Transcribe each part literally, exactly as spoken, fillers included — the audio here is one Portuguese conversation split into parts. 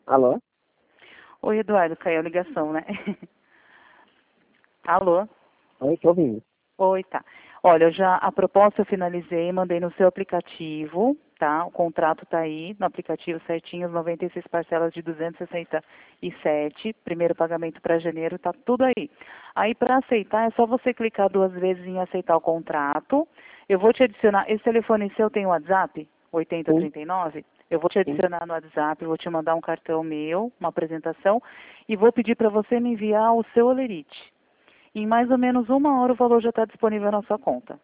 Alô? Oi, Eduardo, caiu a ligação, né? Alô? Oi, tô ouvindo. Oi, tá. Olha, eu já, a proposta eu finalizei, mandei no seu aplicativo, tá? O contrato tá aí no aplicativo certinho, as noventa e seis parcelas de duzentos e sessenta e sete, primeiro pagamento para janeiro, tá tudo aí. Aí para aceitar, é só você clicar duas vezes em aceitar o contrato. Eu vou te adicionar, esse telefone seu tem WhatsApp? oitenta Sim, trinta e nove? Eu vou te sim. adicionar no WhatsApp, vou te mandar um cartão meu, uma apresentação, e vou pedir para você me enviar o seu olerite. Em mais ou menos uma hora o valor já está disponível na sua conta.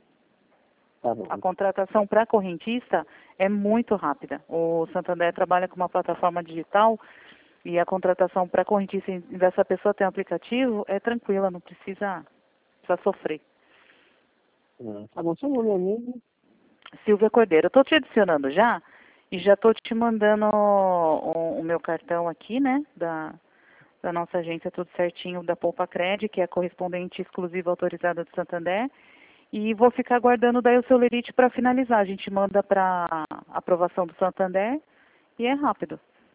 Tá bom. A contratação para correntista é muito rápida. O Santander trabalha com uma plataforma digital e a contratação para correntista, dessa pessoa ter um aplicativo, é tranquila, não precisa, precisa sofrer. Ah, tá bom, seu nome é mesmo? Silvia Cordeiro, eu estou te adicionando já e já estou te mandando o, o meu cartão aqui, né, da, da nossa agência, tudo certinho, da Poupa Cred, que é a correspondente exclusiva autorizada do Santander. E vou ficar aguardando daí o seu lerite para finalizar. A gente manda para aprovação do Santander e é rápido.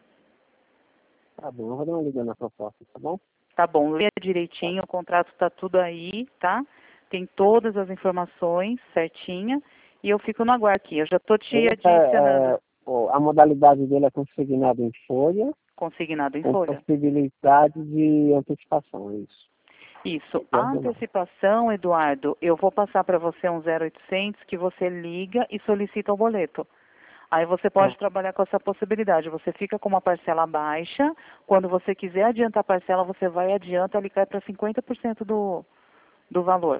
Tá bom, eu vou dar uma ligada na proposta, tá bom? Tá bom, lê direitinho, o contrato está tudo aí, tá? Tem todas as informações certinha e eu fico no aguardo aqui. Eu já estou te Essa, adicionando. é, o- a modalidade dele é consignado em folha, Consignado em com folha. possibilidade de antecipação, é isso. Isso. E A ordenado. antecipação, Eduardo, eu vou passar para você um zero oitocentos que você liga e solicita o boleto. Aí você pode Ah, trabalhar com essa possibilidade. Você fica com uma parcela baixa. Quando você quiser adiantar a parcela, você vai e adianta, ele cai para cinquenta por cento do, do valor.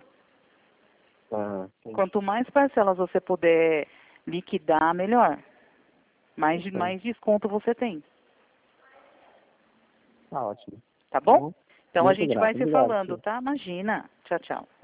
tá, entendi. Quanto mais parcelas você puder liquidar, melhor. Mais, Então, mais desconto você tem. tá ótimo. Tá Tá bom? bom? Então a Muito gente vai grato. se Obrigado, falando, senhor. tá? Imagina. Tchau, tchau.